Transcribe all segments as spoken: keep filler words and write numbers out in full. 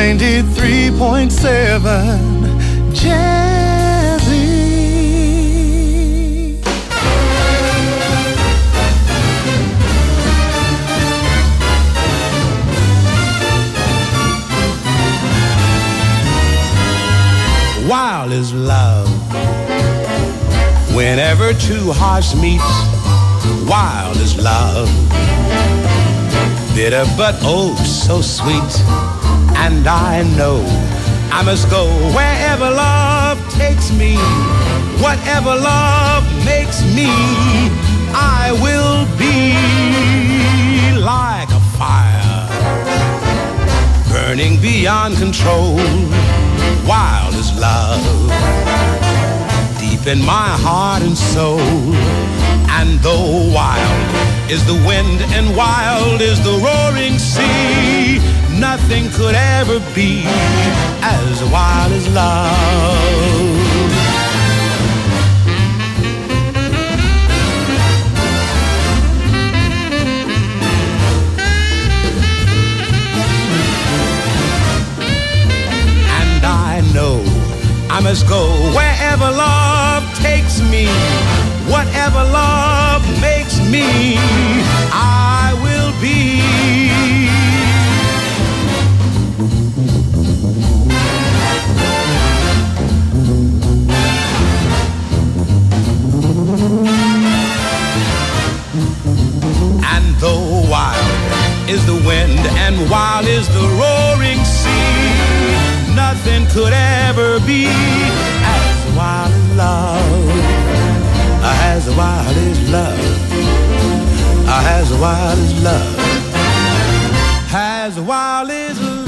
ninety-three point seven Jazzy. Wild is love. Whenever two hearts meet, wild is love. Bitter but oh so sweet. And I know I must go wherever love takes me. Whatever love makes me, I will be like a fire, burning beyond control. Wild is love, deep in my heart and soul. And though wild is the wind and wild is the roaring sea, nothing could ever be as wild as love. And I know I must go wherever love takes me. Whatever love makes me, I will be. And though wild is the wind and wild is the roaring sea, nothing could ever be as wild as love. As wild as love. As wild as love. As wild as love.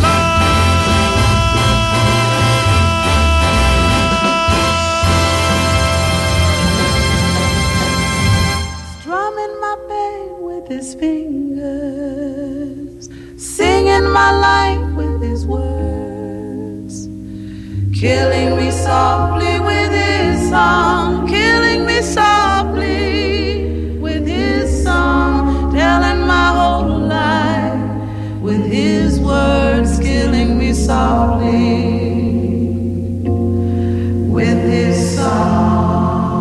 Strumming my pain with his fingers, singing my life with his words, killing me softly with his song, killing me softly with his song, telling my whole life with his words, killing me softly with his song.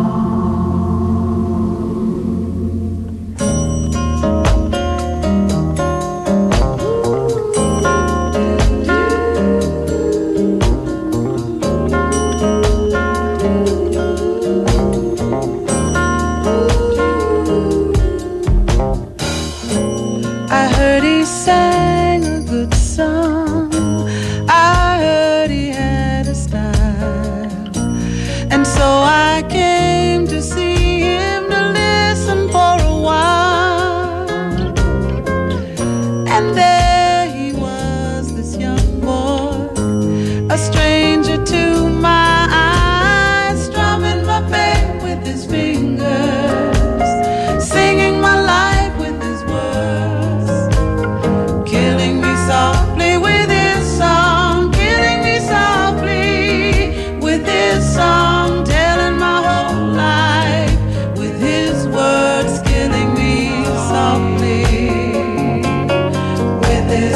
Sang a good song. I heard he had a style, and so I came to see him to listen for a while. And there he was, this young boy, a stranger to my eyes, strumming my pain with his fingers, singing my life with his words, killing me softly with his song, killing me softly with his song, telling my whole life with his words, killing me softly with his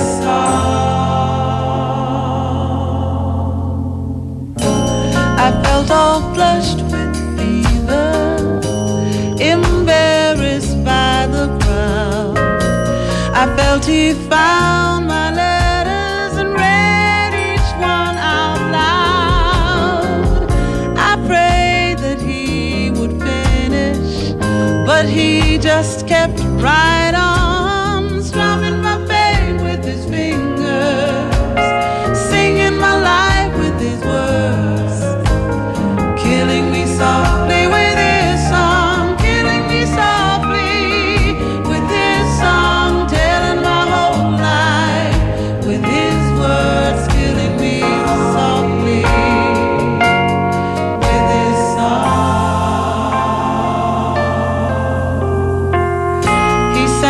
song. I felt all flushed with fever, embarrassed by the crowd. I felt he found my letters and read each one out loud. I prayed that he would finish, but he just kept right on, strumming my pain with his fingers, singing my life with his words, killing me softly with his song, killing me softly with his song, telling my whole life with his words, killing me softly with his song. He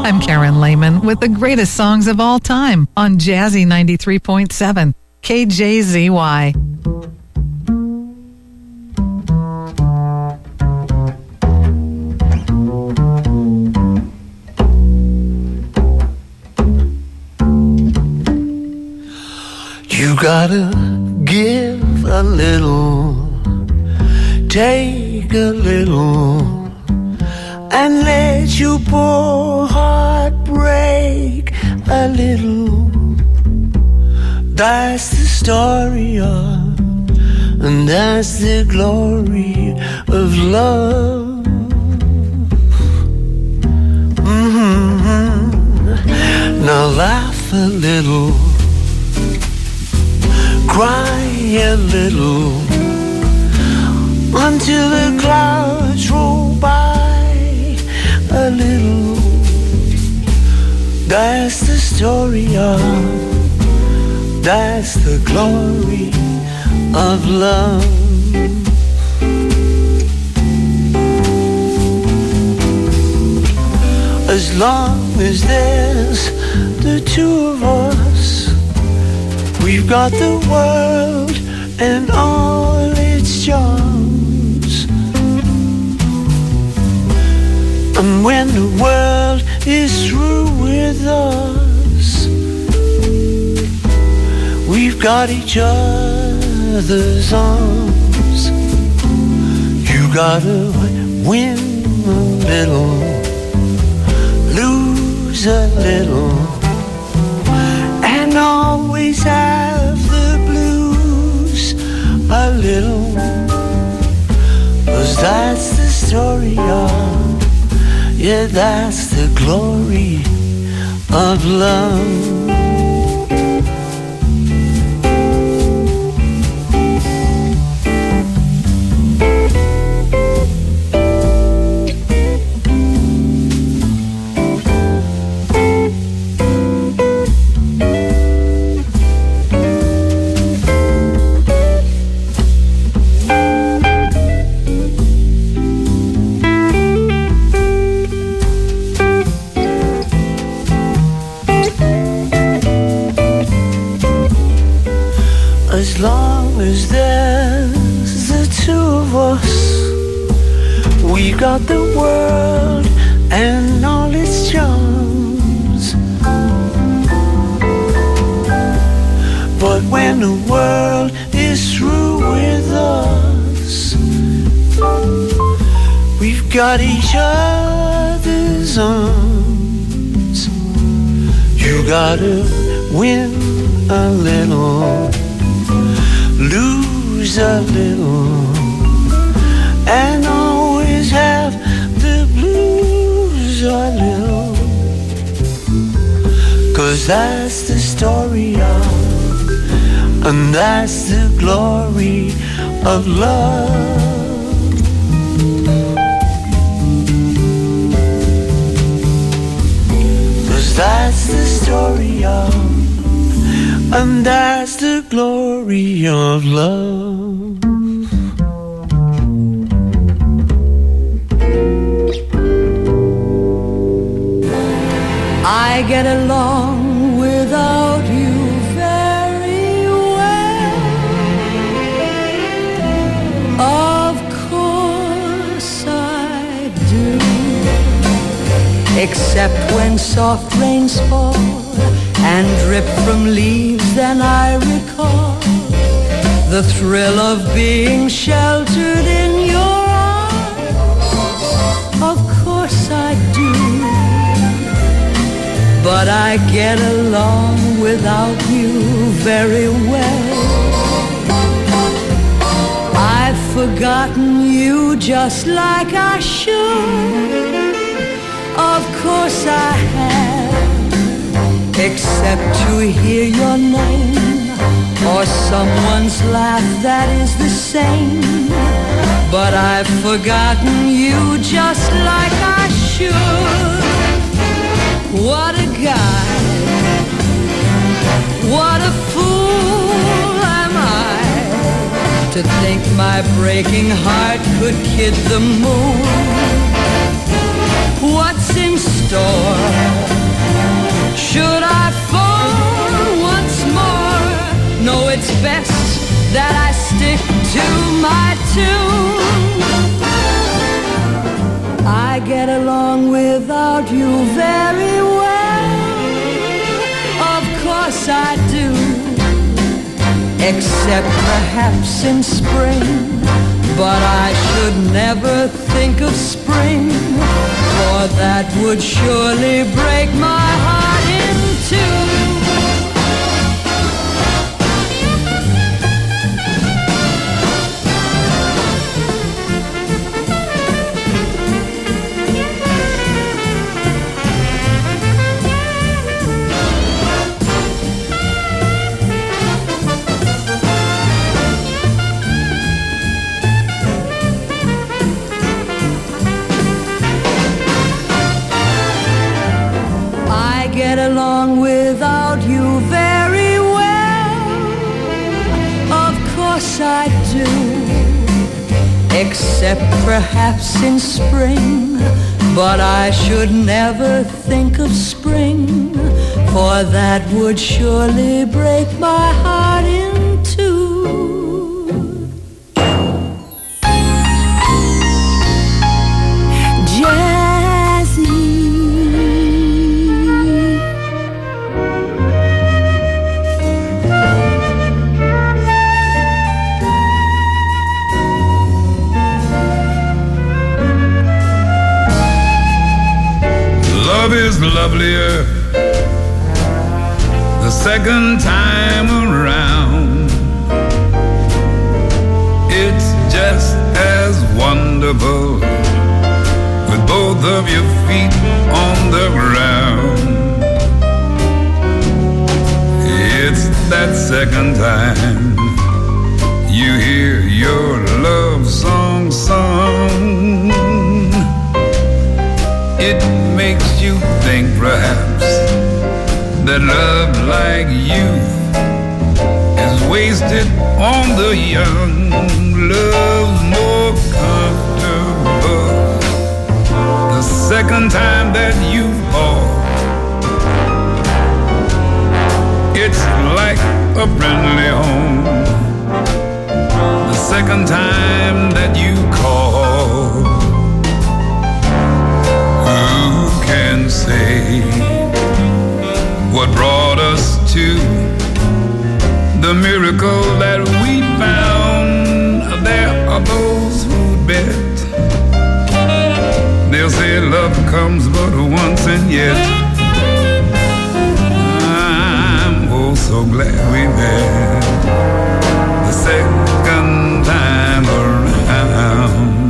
I'm Karen Lehman with the greatest songs of all time on Jazzy ninety-three point seven, K J Z Y. You gotta give a little, take a little, and let your poor heart break a little. That's the story of, and that's the glory of love. Mm-hmm. Now laugh a little, cry a little, until the clouds roll by a little. That's the story of, that's the glory of love. As long as there's the two of us, we've got the world and all its charms. And when the world is through with us, we've got each other's arms. You gotta win a little, lose a little, and always have the blues a little. 'Cause that's the story of, yeah, that's the glory of love. As long as there's the two of us, we got the world and all its charms. But when the world is through with us, we've got each other's arms. You gotta win a little, lose a little, and always have the blues a little. 'Cause that's the story of, and that's the glory of love. 'Cause that's the story of, and that's the glory of love. I get along without you very well. Of course I do. Except when soft rains fall and drip from leaves, then I recall the thrill of being sheltered in your arms. Of course I do, but I get along without you very well. I've forgotten you just like I should. Of course I have, except to hear your name or someone's laugh that is the same. But I've forgotten you just like I should. What a guy, what a fool am I to think my breaking heart could kid the moon. What's in store tune. I get along without you very well. Of course I do. Except perhaps in spring. But I should never think of spring, for that would surely break my heart in two. Get along without you very well. Of course I do. Except perhaps in spring. But I should never think of spring, for that would surely break my heart in two. Love is lovelier the second time around. It's just as wonderful with both of your feet on the ground. It's that second time you hear your love song sung. It makes you think perhaps that love like youth is wasted on the young. Love's more comfortable the second time that you fall. It's like a friendly home the second time that you call. Can say what brought us to the miracle that we found. There are those who bet they'll say love comes but once, and yet I'm oh so glad we met the second time around.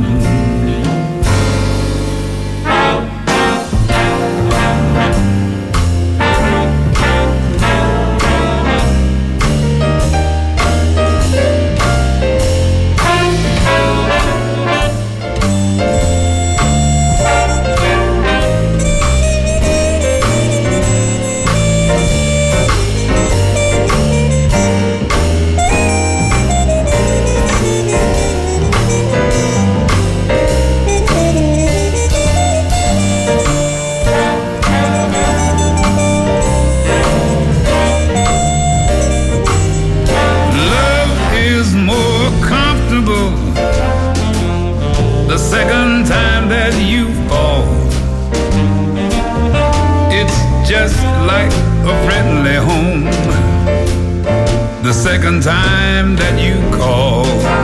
The second time that you call,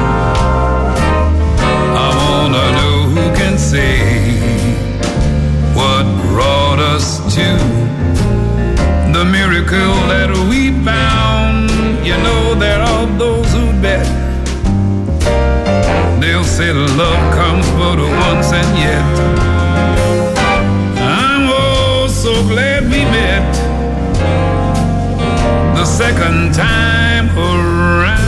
I wanna know who can say what brought us to the miracle that we found. You know there are those who bet they'll say love comes but once, and yet I'm oh so glad we met the second time around.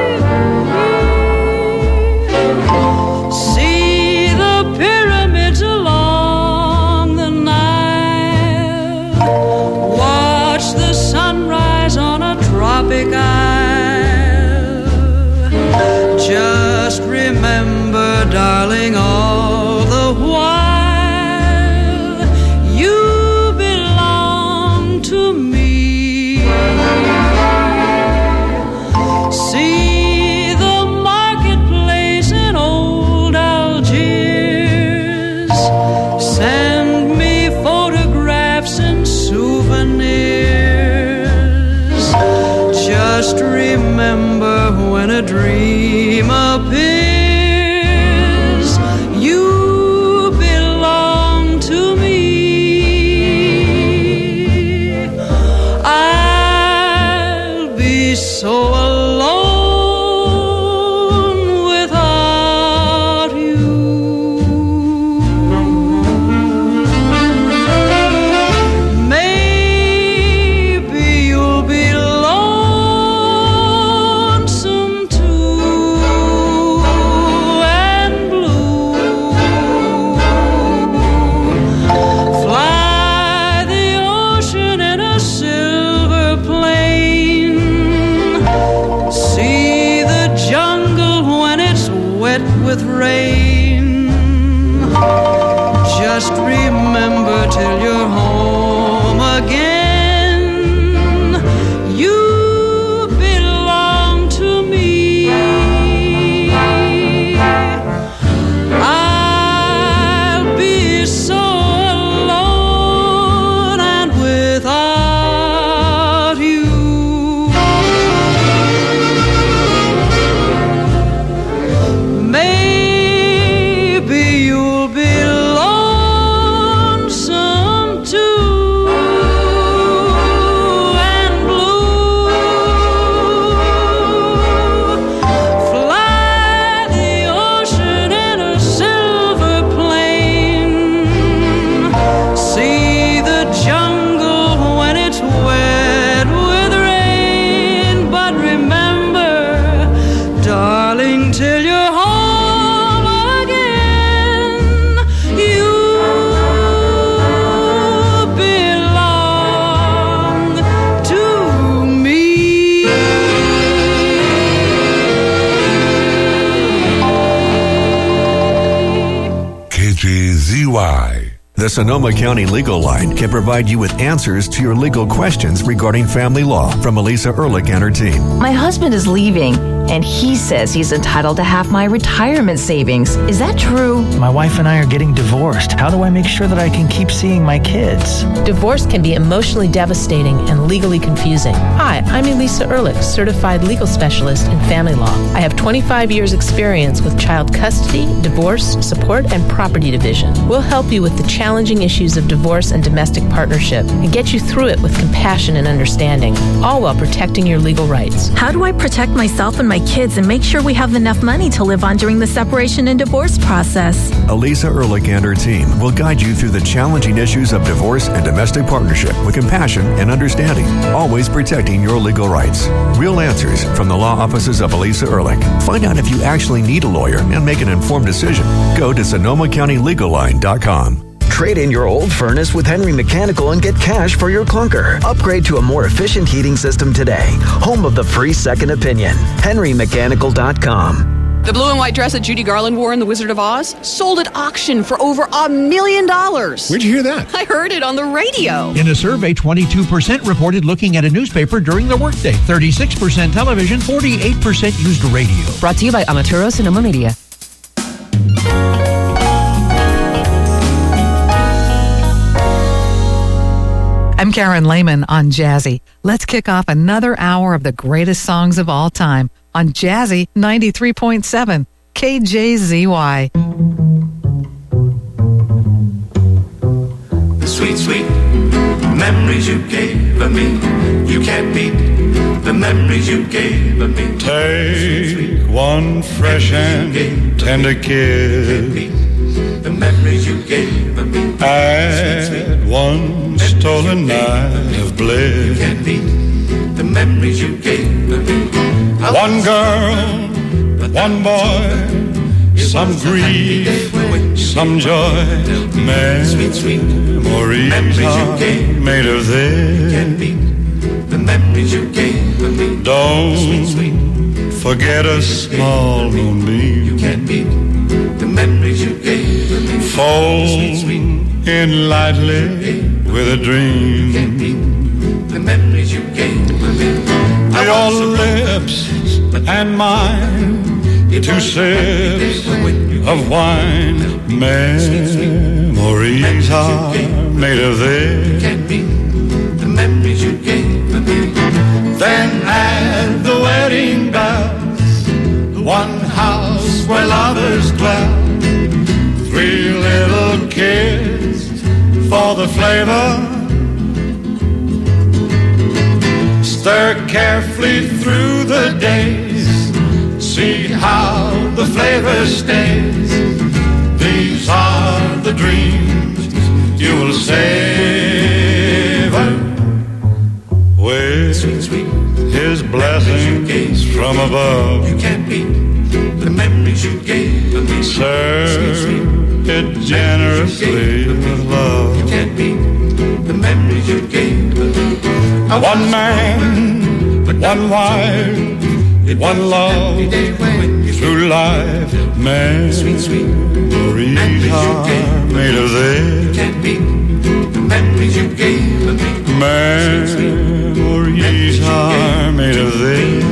See the pyramids tropic isle. Just remember, darling, all the while you belong to me. See the marketplace in old Algiers. Send me photographs and souvenirs. Just remember, when a dream appears, you belong to me. I'll be so alone without you. Maybe you'll be lonesome too, and blue. Fly the ocean in a silver plane. See the jungle when it's wet with rain. Just remember till you're home again, you belong to me. I'll be so alone and without you. Maybe you'll be lonesome too, and blue. Fly the ocean in a silver plane. See the jungle when it's wet with rain. But remember, darling, till you're home again, you belong to me. K J Z Y. The Sonoma County Legal Line can provide you with answers to your legal questions regarding family law from Elisa Ehrlich and her team. My husband is leaving, and he says he's entitled to half my retirement savings. Is that true? My wife and I are getting divorced. How do I make sure that I can keep seeing my kids? Divorce can be emotionally devastating and legally confusing. Hi, I'm Elisa Ehrlich, certified legal specialist in family law. I have twenty-five years experience with child custody, divorce, support, and property division. We'll help you with the challenging issues of divorce and domestic partnership and get you through it with compassion and understanding, all while protecting your legal rights. How do I protect myself and my kids and make sure we have enough money to live on during the separation and divorce process? Elisa Ehrlich and her team will guide you through the challenging issues of divorce and domestic partnership with compassion and understanding, always protecting your legal rights. Real answers from the law offices of Elisa Ehrlich. Find out if you actually need a lawyer and make an informed decision. Go to Sonoma County Legal Line dot com. Trade in your old furnace with Henry Mechanical and get cash for your clunker. Upgrade to a more efficient heating system today. Home of the free second opinion. Henry Mechanical dot com. The blue and white dress that Judy Garland wore in The Wizard of Oz sold at auction for over a million dollars. Where'd you hear that? I heard it on the radio. In a survey, twenty-two percent reported looking at a newspaper during the workday, thirty-six percent television, forty-eight percent used radio. Brought to you by Amaturo Sonoma Media. I'm Karen Lehman on Jazzy. Let's kick off another hour of the greatest songs of all time on Jazzy ninety-three point seven K J Z Y. The sweet, sweet memories you gave me, you can't beat the memories you gave me. Take sweet, sweet one fresh and tender kiss. The memories you gave me. Add sweet, sweet one stolen night of bliss. You can't beat the memories you gave me. One girl, one boy, some grief, some joy. Memories are made of this. You can't beat the memories you gave me. Don't sweet, sweet. forget a small moonbeam. You can't beat the memories you gave me. Fall Sweet, sweet. in lightly with a dream. You can't beat the memories you gave me. Your lips and mine, two sips of wine. Memories are made of this. You can't beat the memories you gave me. Then add the wedding bells, one house where lovers dwell, three little kids for the flavor. Stir carefully through the days, see how the flavor stays. These are the dreams you will savor with sweet, sweet. His blessings from above. You can't beat the memories you gave me. Serve it generously with love. You can't beat the memories you gave me. One man, one wife, one love, through life, memories are made of this. You can't beat the memories you gave me. Memories are made of this.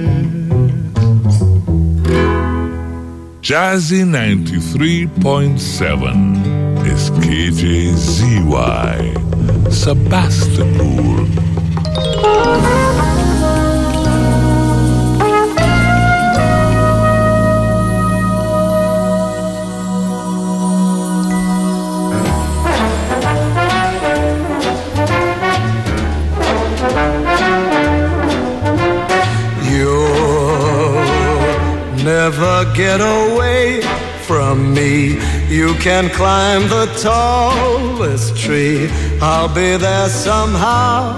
Jazzy ninety-three point seven is K J Z Y, Sebastopol. Never get away from me. You can climb the tallest tree, I'll be there somehow.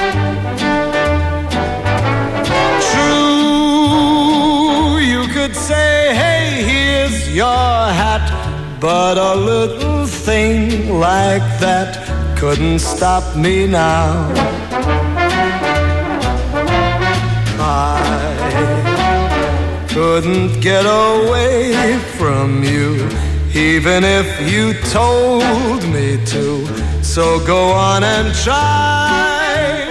True, you could say, hey, here's your hat, but a little thing like that couldn't stop me now. Couldn't get away from you, even if you told me to. So go on and try,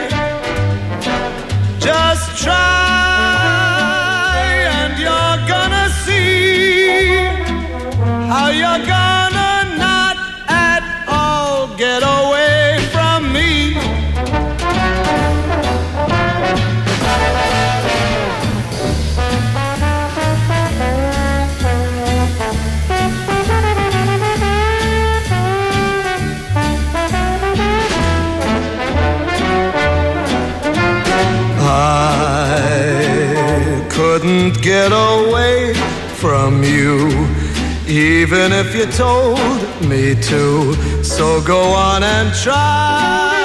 just try, and you're gonna see how you're gonna not at all get away from me. Couldn't get away from you, even if you told me to. So go on and try.